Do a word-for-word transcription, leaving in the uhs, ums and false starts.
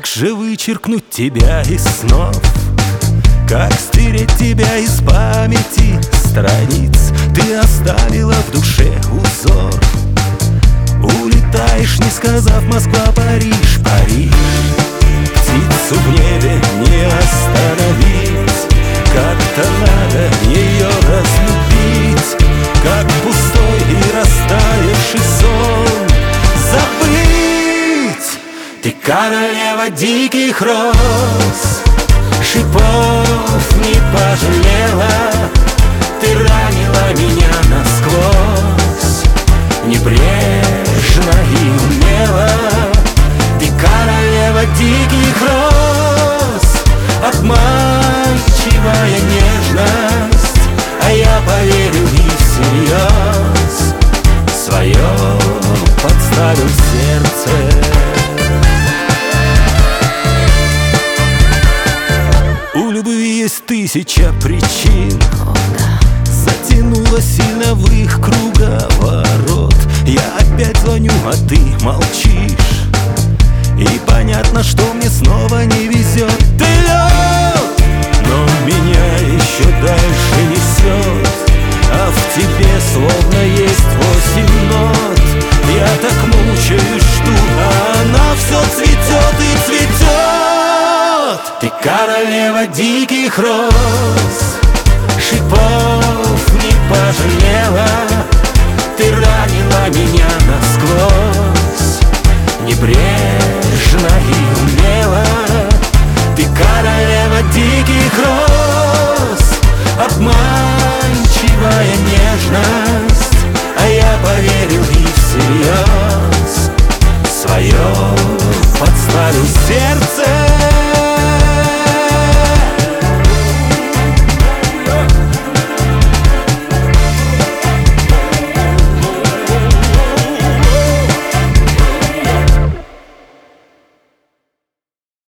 Как же вычеркнуть тебя из снов? Как стереть тебя из памяти страниц? Ты оставила в душе узор. Улетаешь, не сказав: Москва, Париж, Париж. Птицу в небе не остановить. Как-то надо ее разлюбить, как пустой и растаявший сон забыть. Ты королева диких роз, шипов не пожалела. Ты ранила меня насквозь, небрежно и умело. Ты королева диких роз, обманчивая нежность, а я поверил и всерьез свое подставил сердце. У любви есть тысяча причин, затянула сильно в их круговорот. Я опять звоню, а ты молчишь, и понятно, что мне снова не везет. Ты лед, но меня еще дальше несет, а в тебе словно есть восемь нот. Я так мучаюсь, жду, а она все цветет и цветет. Ты королева диких роз,